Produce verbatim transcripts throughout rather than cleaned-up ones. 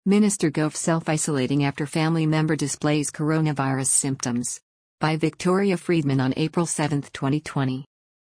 Minister Gove self-isolating after family member displays coronavirus symptoms. By Victoria Friedman on April seventh, twenty twenty.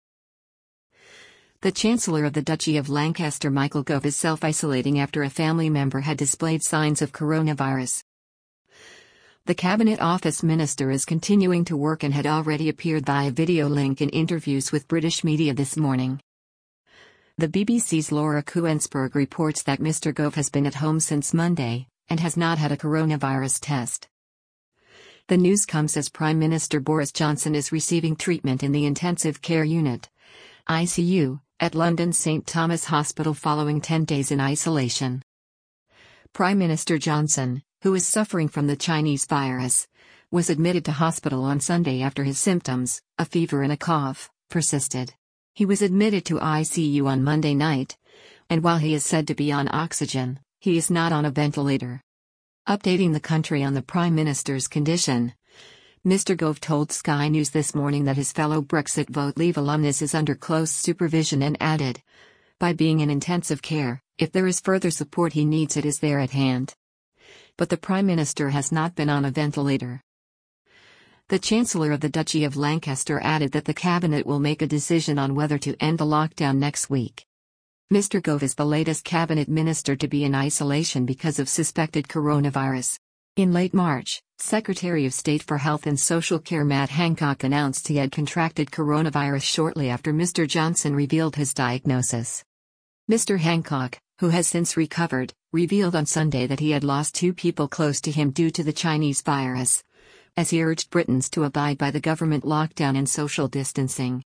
The Chancellor of the Duchy of Lancaster Michael Gove is self-isolating after a family member had displayed signs of coronavirus. The Cabinet Office Minister is continuing to work and had already appeared via video link in interviews with British media this morning. The B B C's Laura Kuenssberg reports that Mister Gove has been at home since Monday, and has not had a coronavirus test. The news comes as Prime Minister Boris Johnson is receiving treatment in the Intensive Care Unit, I C U, at London's Saint Thomas Hospital following ten days in isolation. Prime Minister Johnson, who is suffering from the Chinese virus, was admitted to hospital on Sunday after his symptoms, a fever and a cough, persisted. He was admitted to I C U on Monday night, and while he is said to be on oxygen, he is not on a ventilator. Updating the country on the Prime Minister's condition, Mister Gove told Sky News this morning that his fellow Brexit Vote Leave alumnus is under close supervision and added, "By being in intensive care, if there is further support he needs it is there at hand." But the Prime Minister has not been on a ventilator. The Chancellor of the Duchy of Lancaster added that the Cabinet will make a decision on whether to end the lockdown next week. Mister Gove is the latest Cabinet Minister to be in isolation because of suspected coronavirus. In late March, Secretary of State for Health and Social Care Matt Hancock announced he had contracted coronavirus shortly after Mister Johnson revealed his diagnosis. Mister Hancock, who has since recovered, revealed on Sunday that he had lost two people close to him due to the Chinese virus, as he urged Britons to abide by the government lockdown and social distancing.